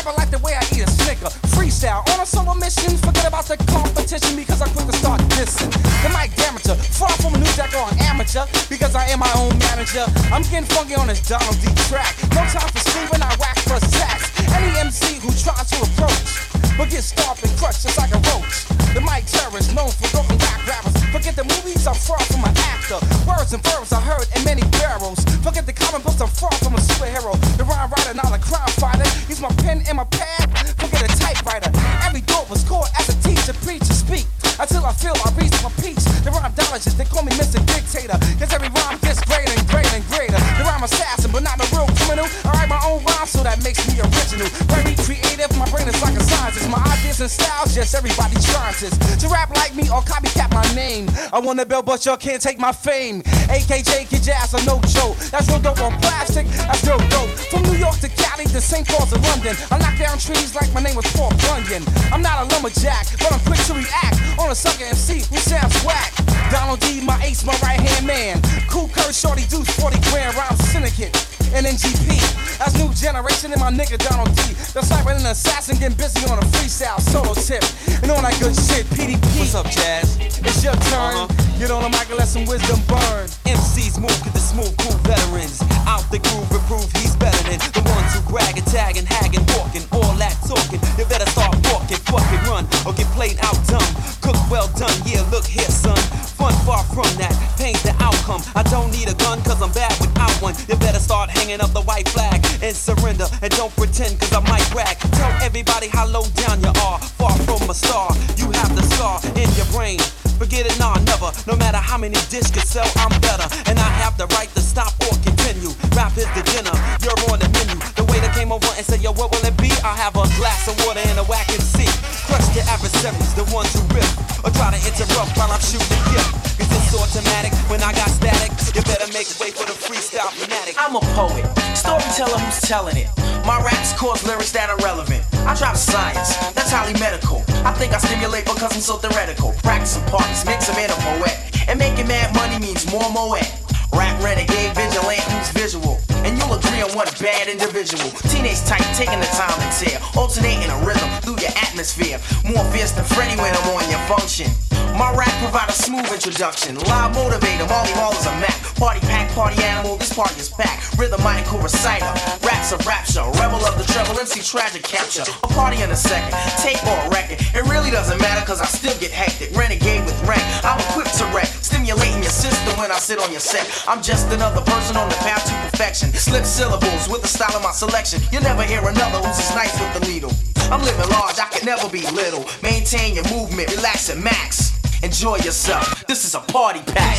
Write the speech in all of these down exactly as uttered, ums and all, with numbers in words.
Rapping like the way I eat a Snicker. Freestyle on a solo mission. Forget about the competition because I quit to start dissing. The mic damager, far from a new deck or an amateur. Because I am my own manager. I'm getting funky on this Donald D track. No time for sleeping, I whack for sacks. Any M C who tries to approach, but get stomped and crushed just like a roach. The mic terrorist known for broken rap rappers. Forget the movies, I'm far from an actor. Words and verbs I heard in many barrels. Forget the comic books, I'm far from a superhero. The rhyme writer, not a crime fighter. Use my pen and my pad, forget a typewriter. Every thought was caught as a teacher, preach and speak. Until I feel I reach my peaks. The rhyme-dologist, they call me Mister Dictator. Cause every rhyme gets greater and greater and greater. The rhyme assassin, but not a real criminal. I write my own rhyme, so that makes me original. Very creative, my brain is like a scientist. My ideas and styles, yes, everybody tries this. To rap like me or copycat my name. I want to build, but y'all can't take my fame. A K J, Kid Jazz, or no joke. That's real dope on plastic, that's real dope. From New York to Cali to Saint Paul to London. I knock down trees like my name was Paul Bunyan. I'm not a lumberjack, but I'm quick to react on a sucker M C who sounds whack. Donald D, my ace, my right hand man. Cool Kurt, Shorty Deuce, forty grand rhyme syndicate. And N G P, that's new generation and my nigga Donald D. The sniper and an assassin getting busy on a freestyle solo tip. And all that good shit, P D P. What's up, Jazz? It's your turn. Uh-huh. Get on the mic and let some wisdom burn. M Cs move, get the smooth, cool veterans. Out the groove and prove he's better than the ones who brag and tag and hag and walking. All that talking, you better start walking, fucking run, or get played out dumb. Cook well done, yeah, look here, son. Fun far from that, pain's the outcome. I don't need a gun, cause I'm bad without one. You better start hanging up the white flag and surrender. And don't pretend, cause I might brag. Tell everybody how low down you are. Far from a star, you have the scar in your brain. Forget it, nah, never. No matter how many discs could sell, I'm better. And I have the right to stop or continue. Rap is the dinner, you're on the menu. The waiter came over and said, yo, what will it be? I'll have a glass of water and a whack and see. Crush your adversaries, the ones who rip or try to interrupt while I'm shooting gift. Cause it's automatic, when I got static, you better make way for the freestyle fanatic. I'm a poet, storyteller who's telling it. My raps cause lyrics that are relevant. I drop science, that's highly medical. I think I stimulate because I'm so theoretical. Practicing parties, mix them in a poet. And making mad money means more moet. Rap renegade, vigilant, who's visual. And you'll agree on one bad individual. Teenage type, taking the time to tear. Alternating a rhythm through your atmosphere. More fierce than Freddy when I'm on your function. My rap provide a smooth introduction. Live motivator, Molly Hall is a map. Party pack, party animal, this party is packed. Rhythmical reciter, raps a rapture. Rebel of the treble, M C tragic capture. A party in a second, tape or a record. It really doesn't matter cause I still get hectic. Renegade with rank, I'm equipped to wreck. Stimulating your system when I sit on your set. I'm just another person on the path to perfection. Slip syllables with the style of my selection. You'll never hear another who's as nice with the needle. I'm living large, I can never be little. Maintain your movement, relax and max. Enjoy yourself. This is a party pack.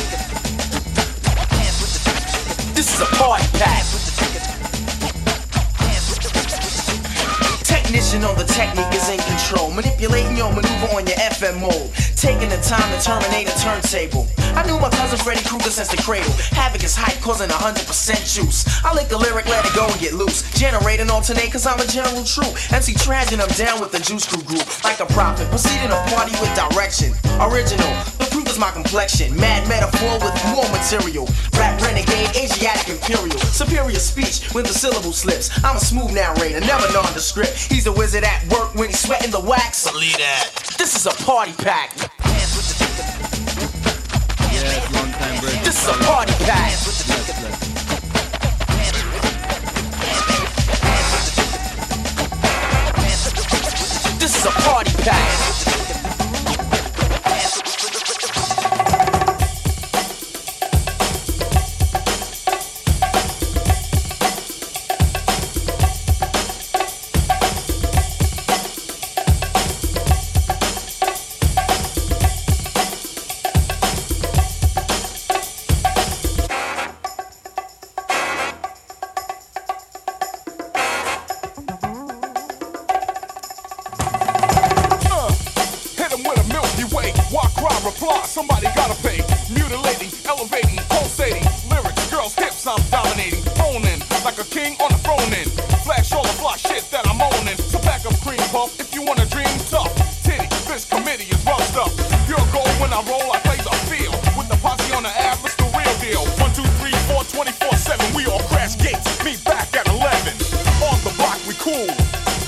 This is a party pack. Technician on the technique is in control. Manipulating your maneuver on your F M mode. Taking the time to terminate a turntable. I knew my cousin Freddy Krueger since the cradle. Havoc is hype, causing one hundred percent juice. I lick a lyric, let it go and get loose. Generate and alternate, cause I'm a general true. M C Tragin, I'm down with the Juice Crew group. Like a prophet, proceeding a party with direction. Original, the proof is my complexion. Mad metaphor with more material. Rap renegade, Asiatic imperial. Superior speech when the syllable slips. I'm a smooth narrator, never nondescript. He's a wizard at work when he's sweating the wax. Believe that. This is a party pack. Yes, long time break. This is a party pack. Yes, yes. This is a party pack. Somebody gotta pay. Mutilating, elevating, pulsating. Lyrics, girls, hips, I'm dominating. Owning, like a king on a throne in. Flash all the fly shit that I'm owning. So pack up cream puff if you wanna dream tough. Titty, this committee is roughed up. Pure gold when I roll, I play the field. With the posse on the average, the real deal. One, two, three, four, twenty-four, seven. We all crash gates, meet back at eleven. On the block, we cool.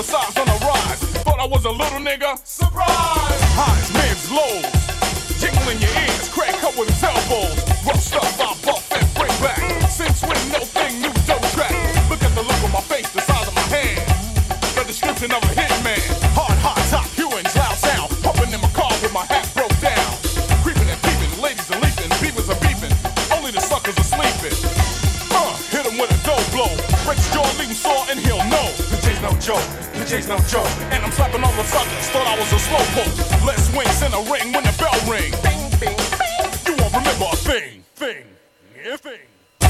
Besides on the rise, thought I was a little nigga. Surprise! Highs, mids, lows, jingling your ears, crack cut with his elbows. Rough stuff I buff and bring back. Since when no thing new dope track. Look at the look on my face, the size of my hand. The description of a hitman. Hard, hot, top, Hewins, loud sound. Pumping in my car with my hat broke down. Creeping and peeping, ladies are leaping, beavers are beeping. Only the suckers are sleeping. Uh, hit him with a dope blow. Break his jaw, leave him sore, and he'll know. The J's no joke, the J's no joke. And I'm slapping all the suckers, thought I was a slowpoke. Let's wings in a ring when the bell ring. Bing, bing, bing. You won't remember a thing, thing, yeah, thing.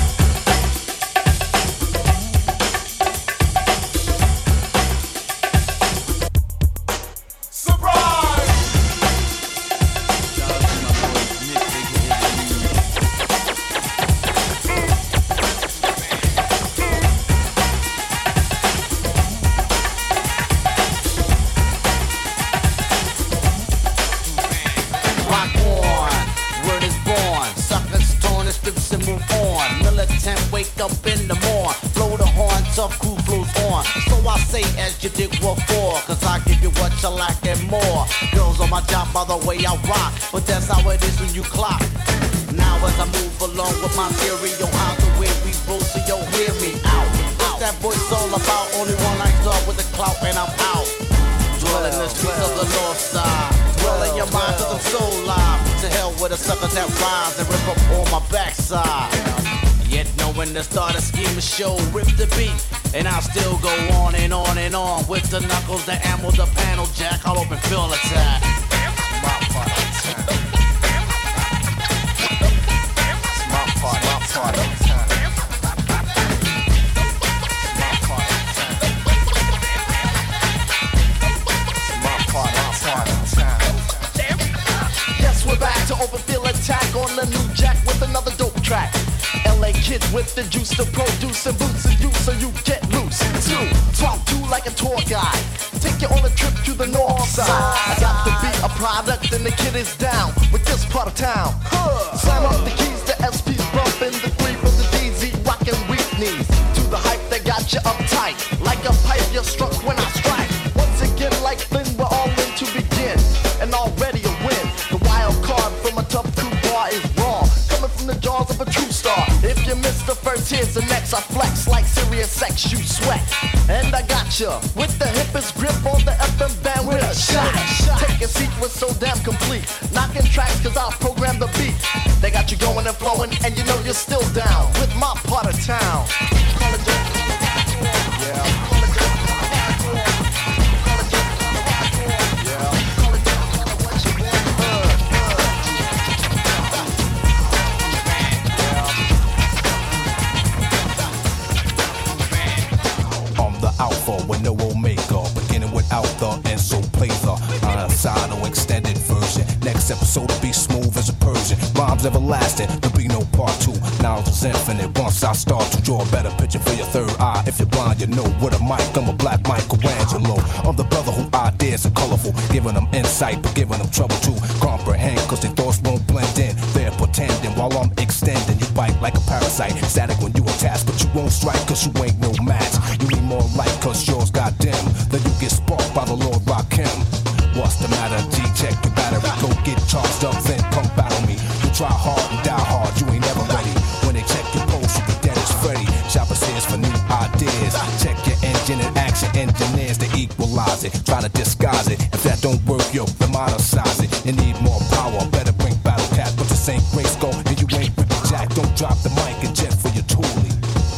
Up in the morn, blow the horn, tough crew flows on. So I say as you dig what for, cause I give you what you like and more. Girls on my job by the way I rock, but that's how it is when you clock. Now as I move along with my theory on how the way we roll, so yo hear me out. What's that voice all about? Only one I saw with the clout and I'm out. Dwelling the streets of the north side, dwelling your mind cause I'm so live. To hell with the suckers that rise and rip up on my backside. Yet knowing the start of scheme of show, rip the beat, and I'll still go on and on and on with the knuckles, the ammo, the panel jack, I'll open fill attack. My part of time. It's my part, my part of time. My part of time. It's my part, my part of time. Yes, we're back to open fill attack on the new jack with another dope track. L A kid with the juice to produce and boots and you so you get loose. Two, talk to like a tour guide. Take you on a trip to the north side. I got to be a product and the kid is down with this part of town. Slam up the keys, the S P's bumping, the three from the D Z rocking weak knees. To the hype that got you uptight. Like a pipe you're struck when I strike. Once again like Flynn, we're all in to begin. And already a win. The wild card from a tough crew bar is raw. Coming from the jaws of a true star. If you miss the first, here's the next. I flex like serious sex, you sweat. And I gotcha with the hippest grip on the F M band with a shot. Take a seat, we're so damn complete. Knocking tracks cause I'll program the beat. They got you going and flowing and you know you're still down with my part of town. Yeah. Alpha with no omega, beginning with alpha and so plays the side or extended version. Next episode will be smooth as a Persian. Rhymes everlasting, there'll be no part two. Knowledge is infinite. Once I start to draw a better picture for your third eye. If you're blind, you know with a mic, I'm a black Michelangelo. I'm the brother who ideas are colorful, giving them insight but giving them trouble to comprehend. Cause their thoughts won't blend in. They're pretending while I'm extending. You bite like a parasite, static when you attach, but you won't strike cause you ain't no match. You need more light cause yours got dim. Then you get sparked by the Lord Rakim. What's the matter? G-check your battery. Go get charged up, then punk battle me. You try hard and die hard, you ain't never ready. When they check your pulse, you be dead as Freddy. Shoppers here's for new ideas. Check your engine and action engineers to equalize it. Try to disguise it. If that don't work, yo, then monetize it. You need more power, better bring battle cat. But this ain't race go, and you ain't ripping jack. Don't drop the mic and jet for your toolie.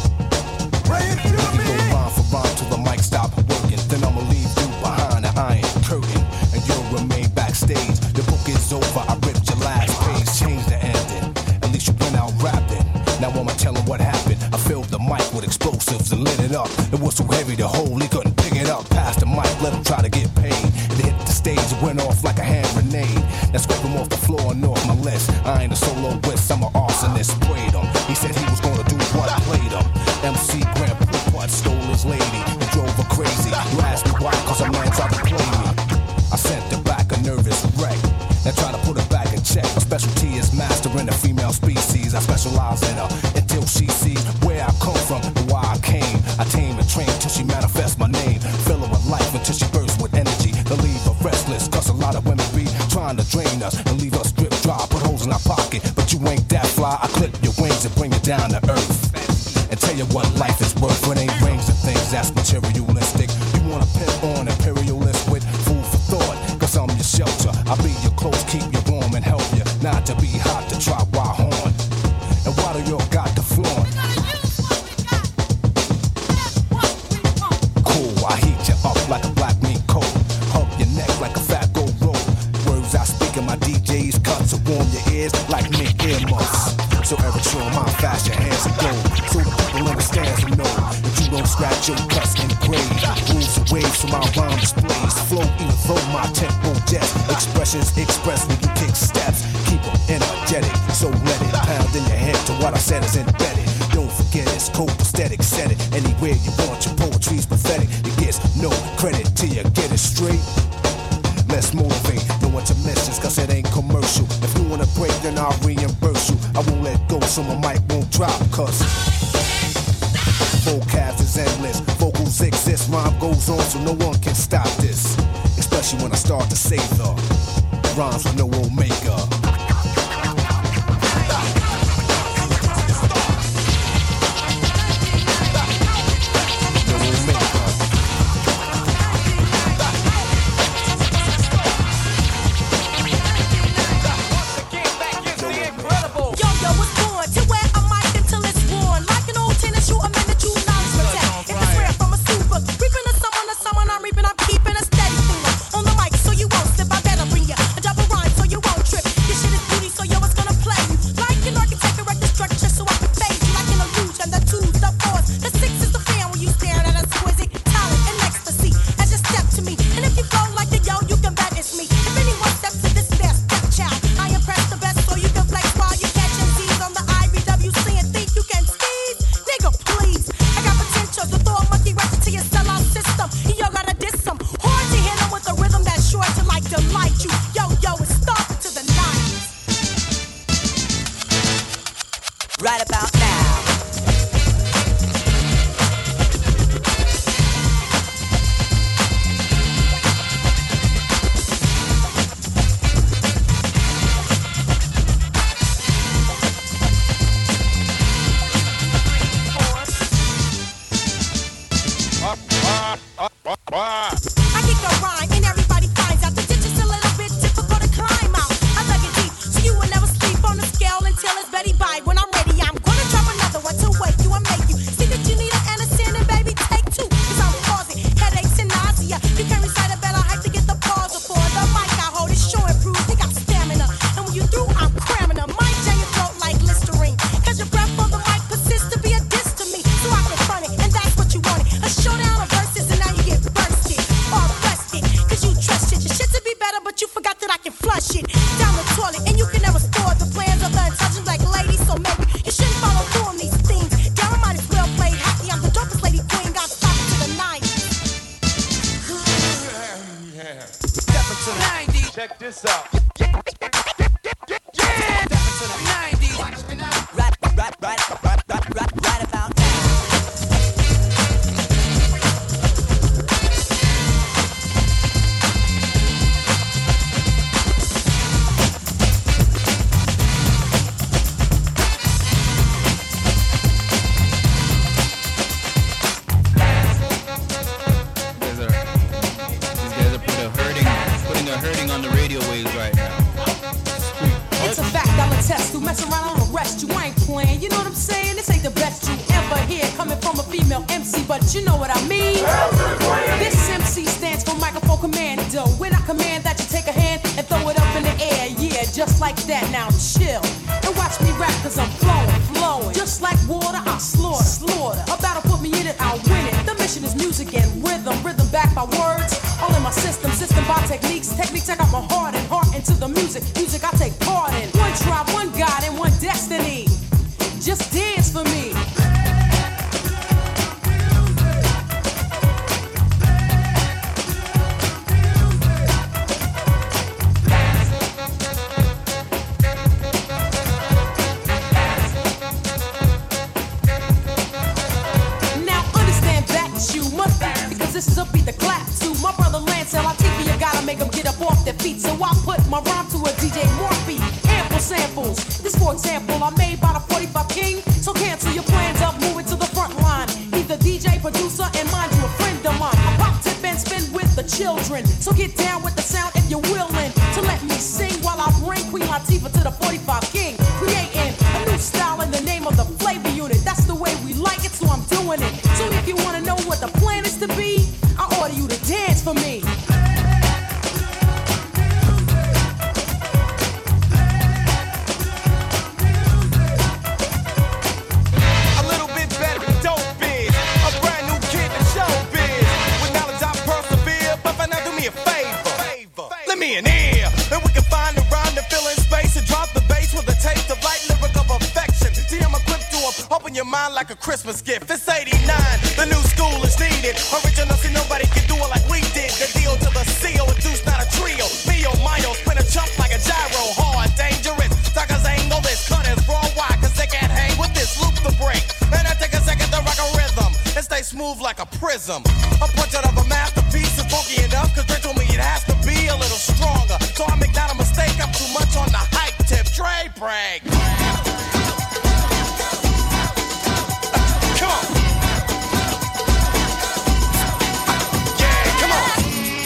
We can go rhyme for rhyme till the mic stop working. Then I'ma leave you behind the iron curtain, and you'll remain backstage. The book is over, I ripped your last page. Change the ending, at least you went out rapping. Now I'ma tell him what happened. I filled the mic with explosives and lit it up. It was so heavy to hold, he couldn't pick it up. Past the mic, let him try to get paid. It hit the stage, it went off like a hand grenade. Now scrape him off the floor and off my list. I ain't a soloist, I'm an arsonist. Sprayed him, he said he was gonna do what I played him. M C Grand Poupard stole his lady and drove her crazy. You asked me why, cause a man tried to play me. I sent her back a nervous wreck. Now try to put her back in check. My specialty is mastering the female species. I specialize in her until she sees where I come from and why I came. I tame and train till she manifests my name. Fill her with life between us and leave us drip dry, put holes in our pocket. But you ain't that fly, I clip your wings and bring you down to earth. And tell you what life is worth, it ain't rings and things that's materialistic. You wanna pimp on imperialist with food for thought, cause I'm your shelter. I'll be your clothes, keep you warm and help you not to be hot to try wild horn. And why do you got the flaunt? Cool, I heat you up like a black meat coat, hug your neck like a fat gold rope. Words I speak in my D J's cut to warm your ears like mint earmuffs. So every tune my fashion hands and gold, so the people understand and know that you don't scratch your cuts and grade. Rules and waves from my rhyme displays, flow even though my tempo jets. Expressions express when you kick steps, keep them energetic. So let it pound in your head to what I said is embedded. Don't forget it's copacetic, set it anywhere you want. Your poetry's pathetic, it gets no credit till you get it straight. Let's motivate, no intermissions, cause it ain't commercial. If you wanna break, then I'll reimburse you. I won't let go, so my mic won't drop, cause vocab is endless, vocals exist, rhyme goes on, so no one can stop this. Especially when I start to say the rhymes with no omega. This is a beat the clap to my brother Lance. can't sell our T V, you gotta make them get up off their feet. So I put my rhyme to a D J Morphe. Ample samples. This, for example, are made by the forty-five King. So cancel your plans up, move it to the front line. Either D J, producer, and mind you, a friend of mine. I pop, tip, and spin with the children. So get down with the sound if you're willing to let me sing while I bring Queen Latifah to the forty-five King. Creating a new style in the name of the flavor unit. That's the way we like it, so I'm doing it. So if you wanna know what the plan is to be, I order you to dance for me. A little bit better than dope biz. A brand new kid in showbiz. With knowledge I persevere, but for now do me a favor. Let me an ear, and we can find a rhyme to fill in space and drop the bass with a taste of light lyrical perfection. See, I'm equipped to open your mind like a Christmas gift. It's eighty-nine, the new school is needed. Original, see nobody can do it like we did. The deal to the C O, a deuce, not a trio. Mio, Mio, spin a chump like a gyro. Hard, dangerous, suckers angle this. Cut is raw, why? Cause they can't hang with this. Loop the break, and I take a second to rock a rhythm and stay smooth like a prism. A portrait of a masterpiece is funky enough, cause they told me it has to be a little stronger. So I make not a mistake, I'm too much on the hype tip. Dre break. Come on. Yeah, come on.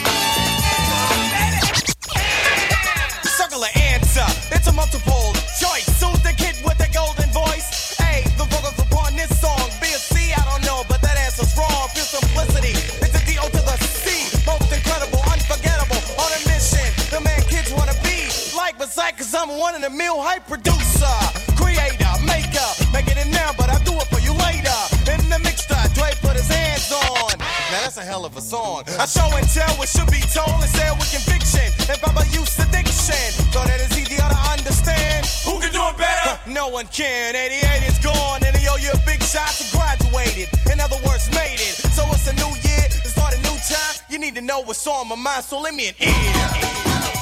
Circle of answer. It's a multiple choice. Soon the kid with the golden voice. Hey, the vocals upon this song. B or C, I don't know, but that answer's wrong. Feel simplicity. It's a D O to the C. Most incredible, unforgettable. On a mission. The man kids wanna be like beside, cause I'm one in a mil hype producer. Creator, maker. Make it in now, but I'll do it for you later. In the mixer, Dre put his hands on. Now that's a hell of a song. I show and tell what should be told and say with conviction. If I'm a use addiction, so that it's easier to understand. Who can do it better? No one can. eighty-eight is gone, and they owe you a big shot to graduated. In other words, made it. So it's a new year, it's not a new time. You need to know what's on my mind, so let me an ear.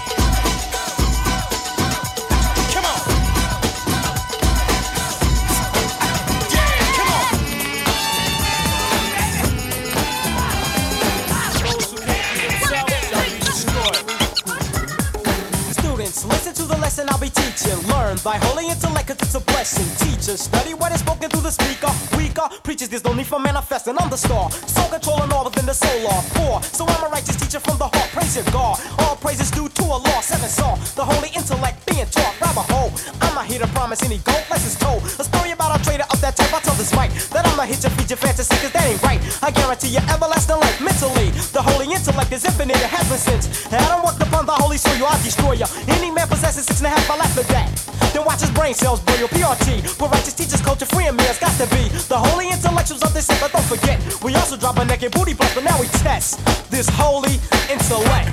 Listen to the lesson I'll be teaching. Learn by holy intellect, cause it's a blessing. Teachers, study what is spoken through the speaker. Weaker, preachers, there's no need for manifesting. I'm the star, soul controlling all within the solar. Poor, so I'm a righteous teacher from the heart. Praise your God, all praises due to a law. Seven song, the holy intellect being taught. Grab a hoe, I'm not here to promise any gold. Lessons told, a story about a trader of that type. I tell this mic that I'm not here to feed your fantasy, cause that ain't right. I guarantee you everlasting life mentally. The holy intellect is infinite, it has been since Adam walked upon the holy soil, I'll destroy ya. Any man possesses six and a half, I laugh at that. Then watch his brain cells boil, P R T. But righteous teachers, culture, free and me, it's got to be the holy intellectuals of this set. But don't forget, we also drop a naked booty plus, but now we test this holy intellect.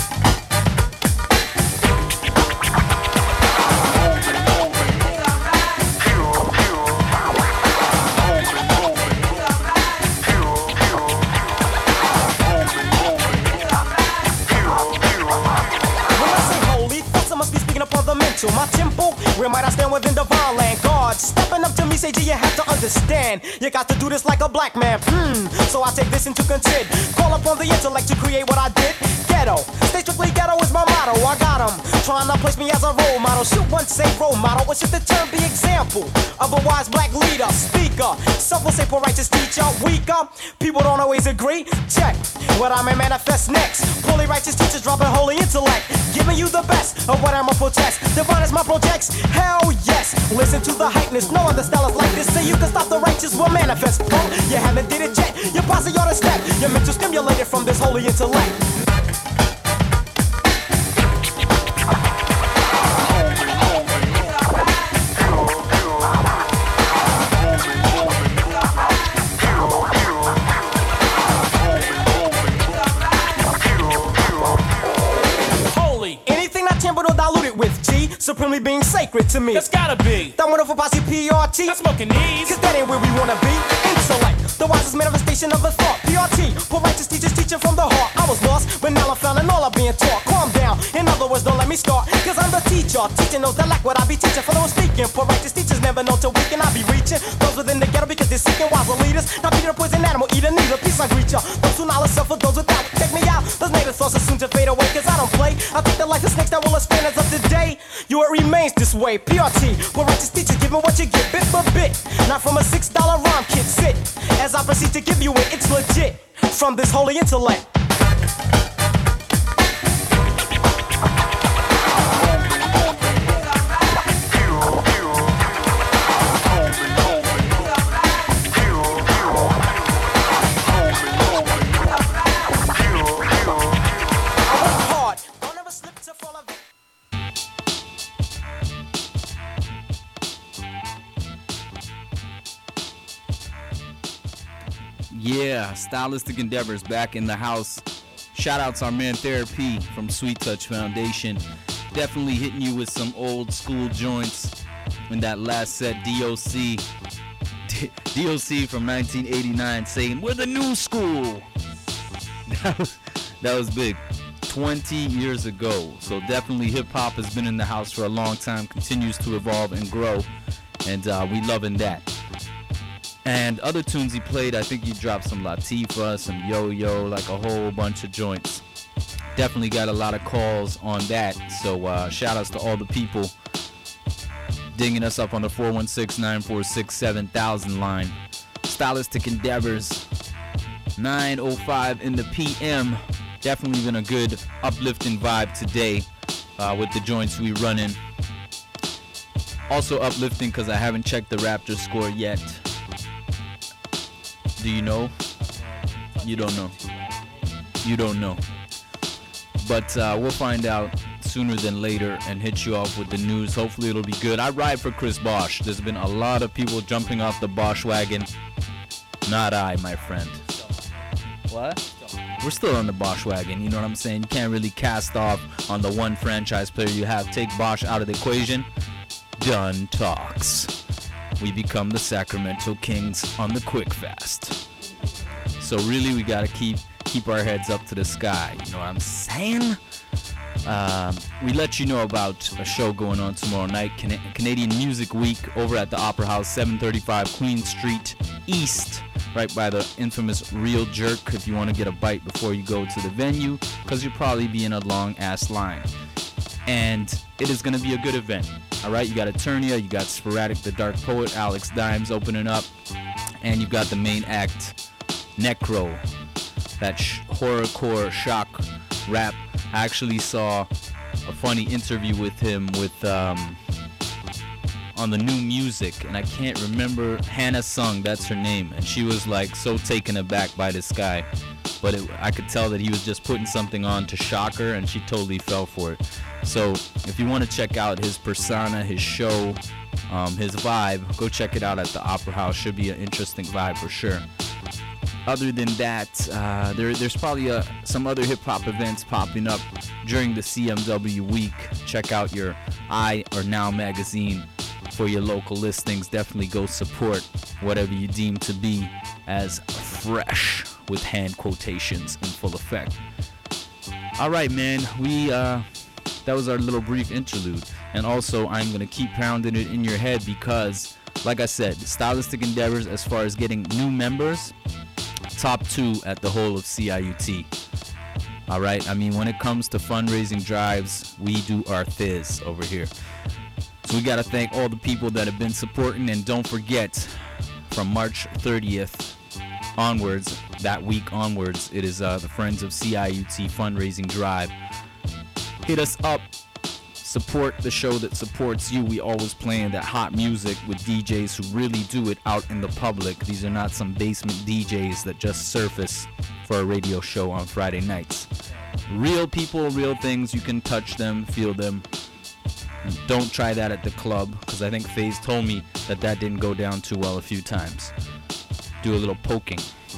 My temple, where might I stand within divine land? God, stepping up to me, say, G, you have to understand. You got to do this like a black man. Hmm, so I take this into consider. Call upon the intellect to create what I did. Ghetto, stay strictly ghetto is my motto. I got 'em trying to place me as a role model. Shoot once say role model, or should the term be example of a wise black leader, speaker? Some will say poor righteous teacher, weaker. People don't always agree. Check what I may manifest next. Poorly righteous teachers dropping holy intellect, giving you the best of what I'm a protest. Divine is my projects, hell yes. Listen to the hypeness, no other style is like this. So you can stop the righteous will manifest. Punk, you haven't did it yet. Your posse ought to step. You're meant to stimulate it from this holy intellect. Supremely being sacred to me. That's gotta be that wonderful posse P R T. That's smoking these, cause that ain't where we wanna be. Intellect, the wisest manifestation of a thought. P R T, poor righteous teachers teaching from the heart. I was lost, but now I found and all I'm being taught. Calm down, in other words, don't let me start. Cause I'm the teacher, teaching those that lack what I be teaching. For those speaking, poor righteous teachers never know till weekend I be reaching those within the ghetto because they're seeking wiser leaders. Not being a poison animal, eat a needle, peace I greet ya. Those who knowledge suffer, those without. Check me out, Those native thoughts are soon to fade away, cause I don't play. I think that like the snakes that will expand as of today. You, it remains this way. P R T, where righteous teachers give me what you get, bit for bit. Not from a six dollar rhyme kit. Sit as I proceed to give you it, it's legit. From this holy intellect. Yeah, Stylistic Endeavors back in the house. Shout out to our man Therapy from Sweet Touch Foundation. Definitely hitting you with some old school joints in that last set. D O C. D- DOC from nineteen eighty-nine saying, we're the new school. That was, that was big. twenty years ago. So definitely hip hop has been in the house for a long time, continues to evolve and grow. And uh, we loving that. And other tunes he played, I think he dropped some Latifah, some Yo-Yo, like a whole bunch of joints. Definitely got a lot of calls on that. So uh, shout outs to all the people dinging us up on the four one six, nine four six, seven thousand line. Stylistic Endeavors, nine oh five in the P M. Definitely been a good uplifting vibe today uh, with the joints we running. Also uplifting because I haven't checked the Raptors score yet. Do you know? You don't know. You don't know. But uh, we'll find out sooner than later and hit you off with the news. Hopefully it'll be good. I ride for Chris Bosh. There's been a lot of people jumping off the Bosh wagon. Not I, my friend. What? We're still on the Bosh wagon. You know what I'm saying? You can't really cast off on the one franchise player you have. Take Bosh out of the equation. Done talks. We become the Sacramento Kings on the quick fast. So really we gotta keep keep our heads up to the sky. You know what I'm saying? Um, we let you know about a show going on tomorrow night, Can- Canadian Music Week, over at the Opera House, seven thirty-five Queen Street East, right by the infamous Real Jerk, if you want to get a bite before you go to the venue, because you'll probably be in a long ass line. And it is going to be a good event. All right, you got Eternia, you got Sporadic the Dark Poet, Alex Dimes opening up, and you've got the main act, Necro, that sh- horrorcore shock rap. I actually saw a funny interview with him with um, on the New Music, and I can't remember, Hannah Sung, that's her name, and she was like so taken aback by this guy, but it, I could tell that he was just putting something on to shock her, and she totally fell for it. So if you want to check out his persona, his show, um, his vibe, go check it out at the Opera House. Should be an interesting vibe for sure. Other than that, uh, there, there's probably uh, some other hip-hop events popping up during the C M W week. Check out your I or Now magazine for your local listings. Definitely go support whatever you deem to be as fresh, with hand quotations in full effect. All right, man. We uh, that was our little brief interlude. And also, I'm going to keep pounding it in your head because, like I said, Stylistic Endeavors, as far as getting new members, top two at the whole of C I U T. All right, I mean, when it comes to fundraising drives, we do our thiz over here. So we got to thank all the people that have been supporting, and don't forget, from March thirtieth onwards, that week onwards, it is uh, the Friends of C I U T fundraising drive. Hit us up. Support the show that supports you. We always playing that hot music with D Js who really do it out in the public. These are not some basement D Js that just surface for a radio show on Friday nights. Real people, real things. You can touch them, feel them. Don't try that at the club, because I think FaZe told me that that didn't go down too well a few times. Do a little poking.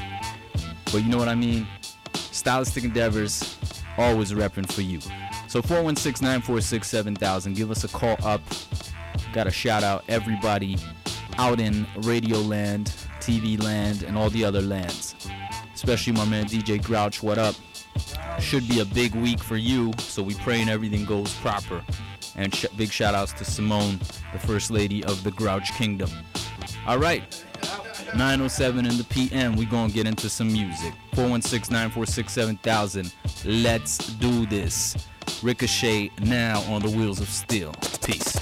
But you know what I mean? Stylistic Endeavors, always repping for you. So four one six, nine four six, seven thousand. Give us a call up. Got to shout out everybody out in radio land, T V land, and all the other lands. Especially my man D J Grouch. What up? Should be a big week for you, so we praying everything goes proper. And sh- big shout outs to Simone, the first lady of the Grouch Kingdom. All right. nine oh seven in the P M. We gonna get into some music. four one six, nine four six, seven thousand. Let's do this. Ricochet now on the Wheels of Steel. Peace.